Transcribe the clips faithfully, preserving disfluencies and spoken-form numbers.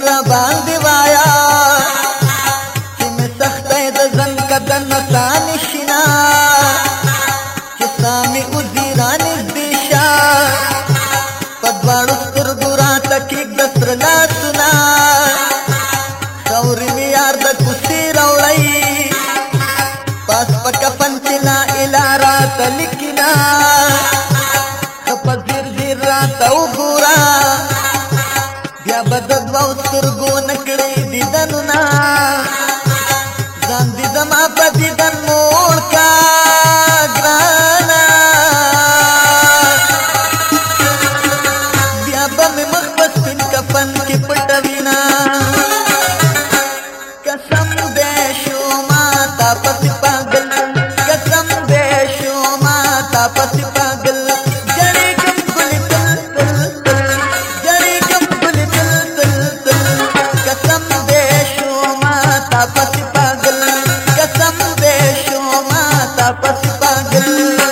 را باندې وایا چې مې سختۍ د ژوند قدر نڅا نشینا چې ستا مې اوځي رانږدې شه په دواړو سترګو راته کښېږده سره لاسونه خاورې مې یار د کوڅې راوړی پاس په کفن چې لا اله راته لیکينا ښه په ځیر ځیر راته وګوره بیا به د دوو سترګو نه کړې دیدنونه ځان دې زما په دیدن موړ کا ګرانه بیا به مې مخ په سپین کفن کې پټوینه قسم دې شو ماته پسې پاگل قسم دې شو ماته پسې پاگل جړېږم ګلې تل تل تل جړېږم ګلې تل تل تل قسم دې شو ماته پسې پاگل قسم دې شو ماته پسې پاگل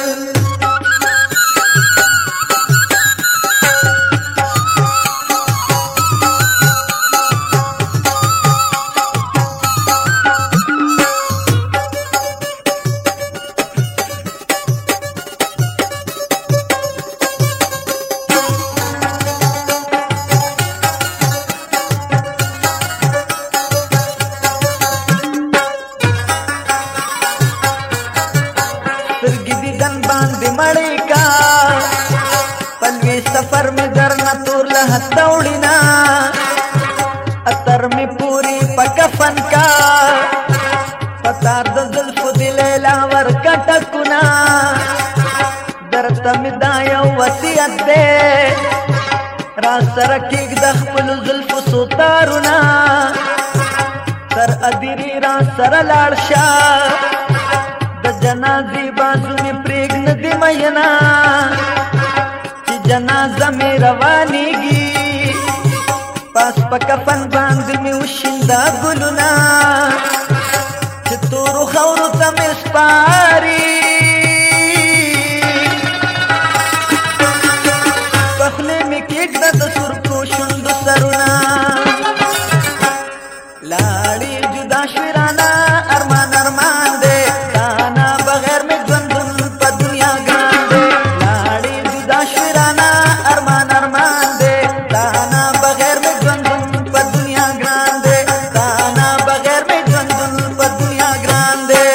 سترګې دیدن باندې مړې کا پلوي سفر مې درنه تور له هسته وړینا اتر مې پوری په کفن کا پتار د زلفو د لیلا ورکټکونه درته مې دا یو وصیت دی را سره کښېږده خپلو زلفو سوتارونه تر ادیرې را سره لاړ شه د جنازې بازو مې پرېږده دې مینا چې جنازه مې روانېږي پاس په کفن باندې مې وشینده ګلونه چې تورو خاورو ته مې سپاري په خولې مې کښېږده د سرکو شونډو سرونه لاړې جدا شوې رانه ارمان ارمان دی تانه بغیر مې ژوندون په دنیا ګران دی لاړې جدا شوې رانه ارمان ارمان دی تانه بغیر مې ژوندون په دنیا ګران دی تانه بغیر مې ژوندون په دنیا ګران دی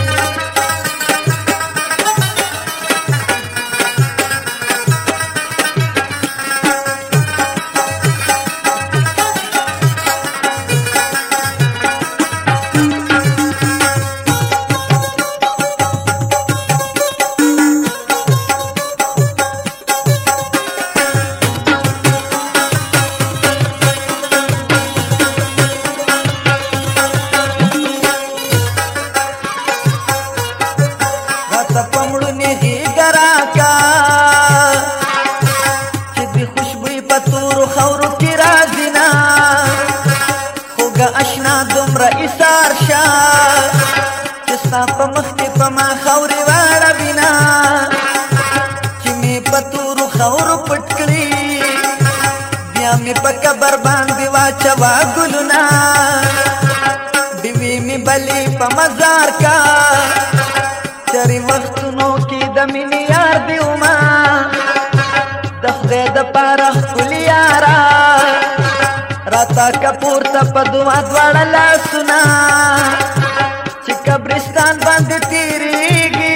راته په مړونې غېږه راکه چې د خوشبوی په تورو خاورو کې راځينه خوږه اشنا دومره ایثار شه چې ستا په مخ کې په ما خاورې واړوینه چې مې په تورو خاورو پټ کړي بیا مې په قبر باندې واچوه ګلونه ډیوې مې بلې په مزار کا چرې وختونو کې د مینې یار دی وما د خدای دپاره ښکلي یاره راته که پورته په دعا دواړه لاسونه چې قبرستان باندې تېرېږي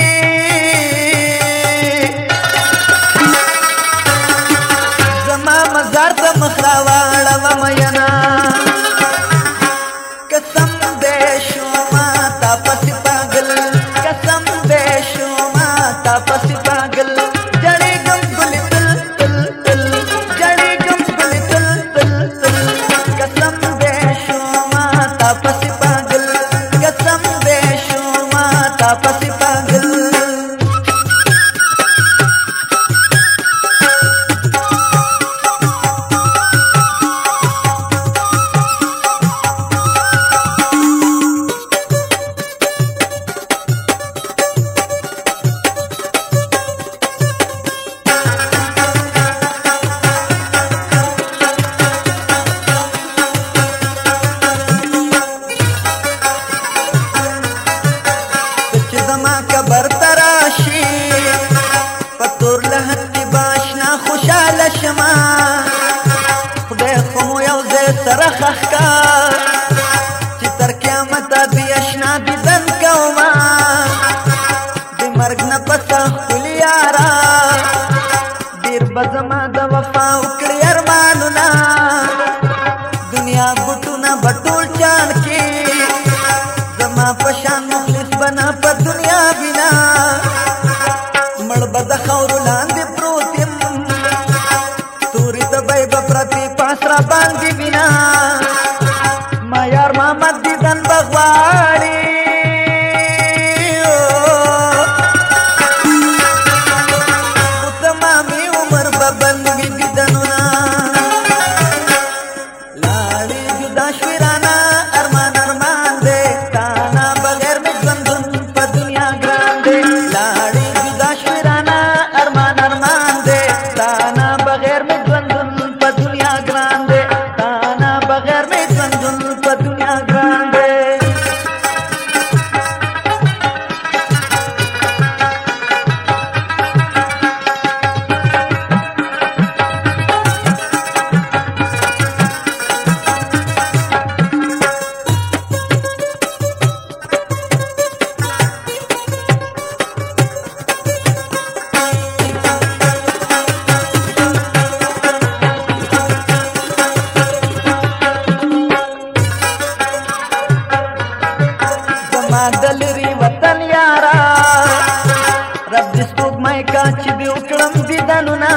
زما مزار ته مخ راواړوه میینه قسم دې شو ماته پسې پاگل قسم دې شو ماته پسې پاگل جړېږم ګلې تل تل تل جړېږم ګلې تل تل تل قسم دې شو ماته پسې پاگل قسم دې شو ماته پسې پاگل سره خخکا چې تر قیامت دی اشنا دیدن کوما د مرګ نه پسه ښکلي یارا ډېر به زما د وفا وکړي ارمانونه دنیا ګوټونه به ټول چاڼ کي زما په شان مخلص به نه په دنیا بنا مړ به د خاورو لاندې پروت یم تورې تبۍ به پرتې پاس را باندې بنا ما یار محمد دیدن به غواړي دلری وطن یارا رب دې سپوږمۍ کا چې دې وکړم دیدنونه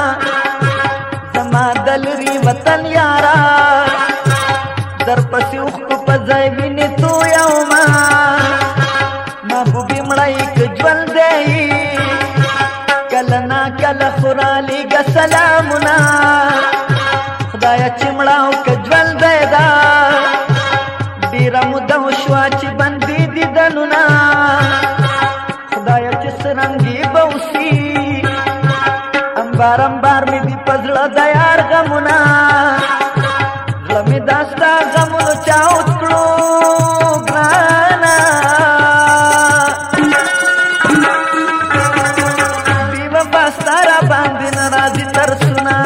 زما دلری وطن یارا در پسې اوښکو په ځای وینې تویومه محبوبې مړی که ژوندی کله نا کله خو رالیږه سلامونه خدایه چې مړه او که ژوندی ده ډېره موده وشوه چې بندي دیدنونه خدایه چې څرنګې به اوسي امبار امبار مې دي په زړه د یار غمونه زړه مې دا ستا غمونو چاود کړو ګرانه بې وفا ستا را باندې نه راځي ترسونه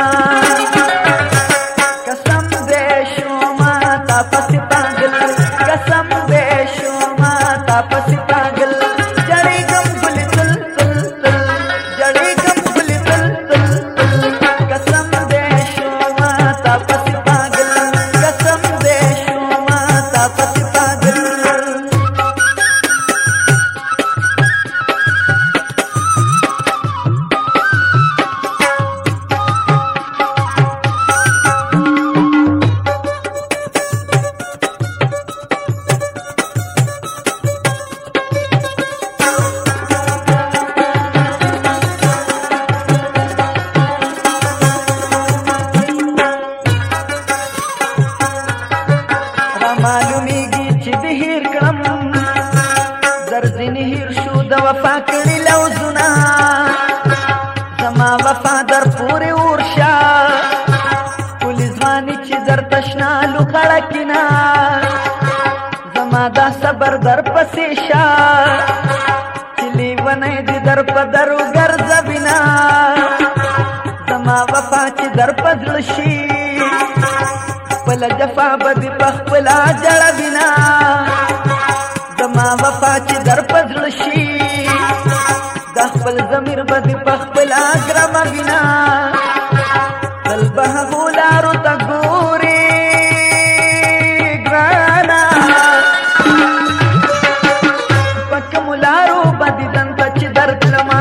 قسم دې شومه تا پسې پاگل قسم دې شومه تا پسې پاگل جړېږم ګلې تل تل تل جړېږم ګلې تل تل تل قسم دې شومه تا پسې پاگل قسم دې شومه تا پسې پاگل معلومیږي چې د هیر کړم در ځینې هیر شو د وفا کړي لوزونه زما وفا در پورې ورشه ښکلې ځواني چې در تشنا لوخړه کینه زما دا صبر در پسې شه چې لیونی دې در په در وګرځوینه زما وفا چې در په زړه شي خپله جفا به دې په خپله جړوینه زما وفا چې در په زړه شي دا خپل ضمیر به دې په خپله ګرموینه تل به هغو لارو ته ګورې ګرانه په کومو لارو به دیدن ته چې درتلمه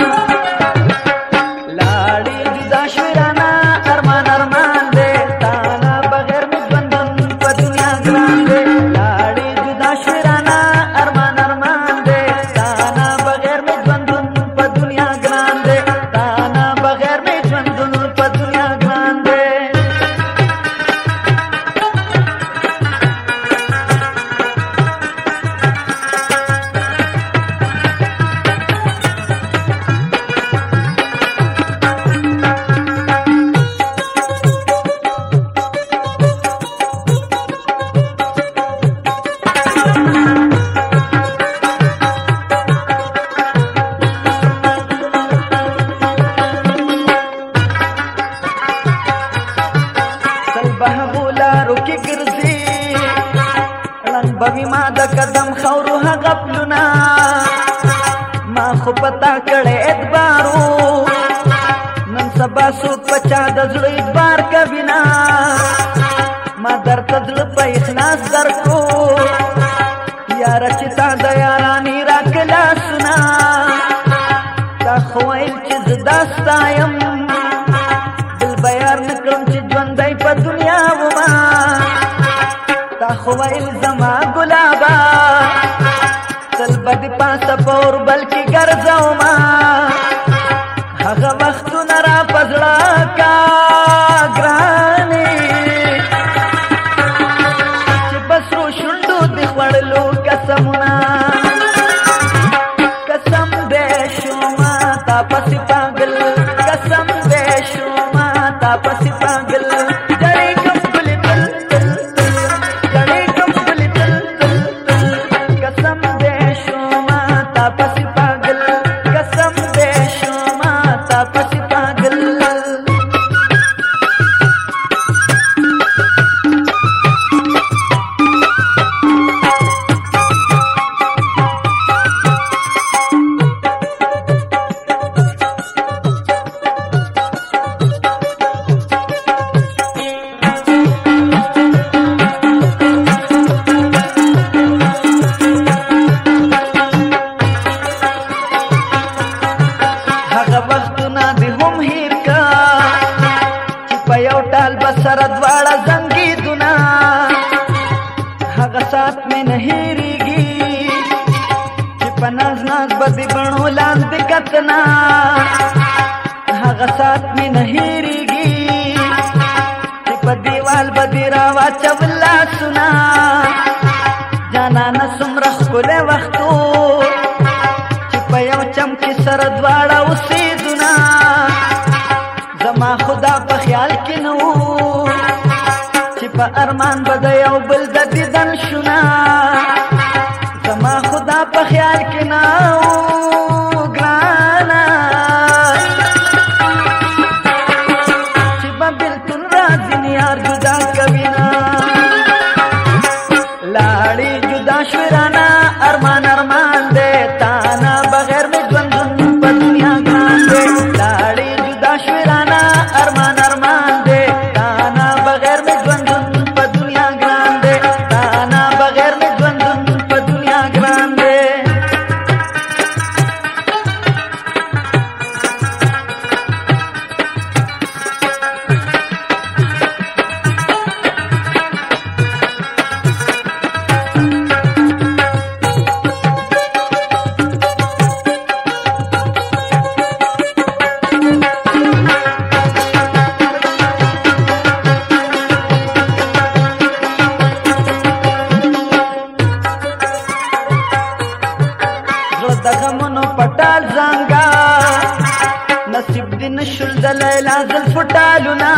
لاړې جدا شوې رانه ارمان ارمان دی تانه بغیر مې ژوندون په دنیا ګران دی لاړې جدا شوې رانه ارمان ارمان دی تانه بغیر مې ژوندون په دنیا ګران دی تانه بغیر مې لارو کې ګرځي ړنګ بوي ما د قدم خورو هغه پلونه ما خو پتا کړې ادبارو نن سبا څوک په چا د زړه ادبار کوي نه ما درته زړه په اخلاص درکړو یاره چې تا د یارانې راکړه سنا تا خو ویل چې زه دا ستا یم دل به یار نه کړم چې ژوندی په دنیا وما تا خو ویل زما ګلابه تل به دې پاسه په اوربل کې ګرځومه هغه وختونه را په زړه کا ګرانې چې په سرو شونډو دې خوړلو قسمونه قسم دې شومه تا پسې پاگل قسم دې شومه تا پسې پاگل جړېږم ګلې تل تل تل جړېږم ګلې تل تل تل قسم دې شومه تا پسې پاگل قسم دې شومه تا پسې پاگل سره دواړه زنګېدونه هغه سات مې نه هېرېږي چې په ناز ناز به د بڼو لاندې کتنه هغه سات مې نه هېرېږي چې په دیوال به دې راواچول لاسونه جانانه څومره ښکلی وختو چې په یو چم کې سره دواړه اوسېدونه زما خدا په خیال کې نه و چې په ارمان به د یو بل د دیدن شونه زما خدا په خیال کې نه و ګرانه چې به بېلتون راځي نه یار جدا کوي نه لاړې جدا شوې رانه ارمان ارمان دی تا نه بغیر مې ژوند په دنیا ګران دی لاړې جدا شوې رانه ارمان ارمان دے تانا بغیر میں ژوندون په دنیا ګران دے تانا بغیر میں ژوندون په دنیا ګران دے پټال زنګا نصیب دین شل د لیلا زلف ټالونا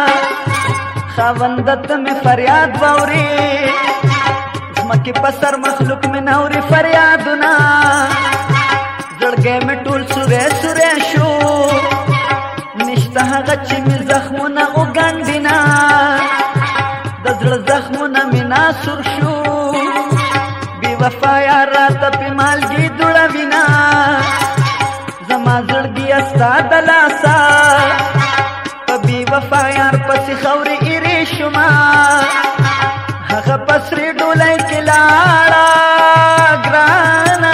خاوندت میں فریاد ووري زمکه پسر مخلوق میں نوري فریادنا زړګې میں ټول سوره سوره شو نشته هغه چې می زخمونه وګاندینا د زړه زخمونه می ناسور شو وفا یار راته په مالګي دوړوینا زما زړګي استا د لاسا په بې وفا یار پسې خورې ایرې شوما هغه پسرې ډولۍ کې لاړه ګرانه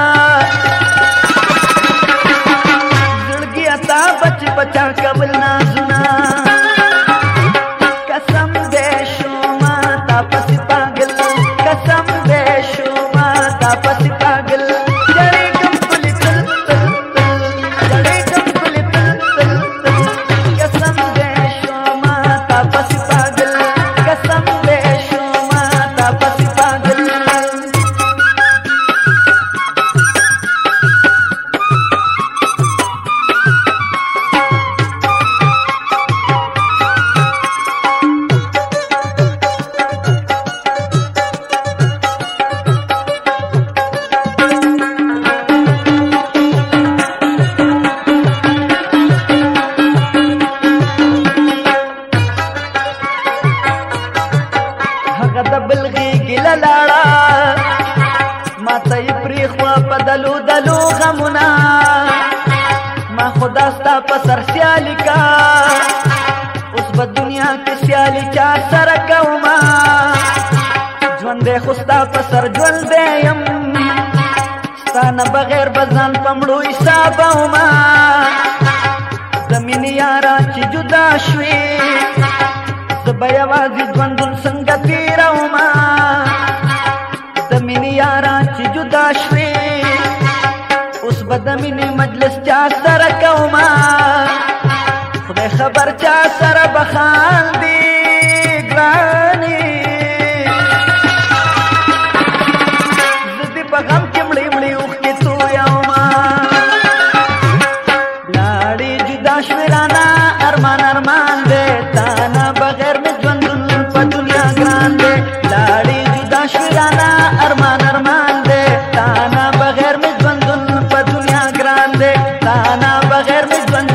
زړګي اتا بچ بچا کول نازونه قسم دې شوما تا پسې پاگل قسم دې شوما تا هغه د بلغېږي له لاړه ماته یې پرېښوه په دلو دلو غمونه ما خدا ستا په سر سیالي کا اوس به دنیا کې سیالي چا سره کومه ژوند دی خو ستا په سر ژوندی یم ستا نه بغیر به ځان په مړو حسابومه د مینې یاره چې جدا شوې زه به یوازې ژوندون څنګه تېرومه د مینې یاره چې جدا شوې اوس به د مینې مجلس چا سره کومه خدای خبر چا سره به خاندي ګرانې زه دې په غم کې مړې مړې اوښکې تویومه لاړې جدا شوې رانه ارمان ارمان دی تا نه بغیر مې ژوندون په دنیا ګران دی لاړې جدا شوې رانه ارمان ارمان دی تا نه بغیر مې ژوندون په دنیا ګران دی تا نه بغیر مې ژوند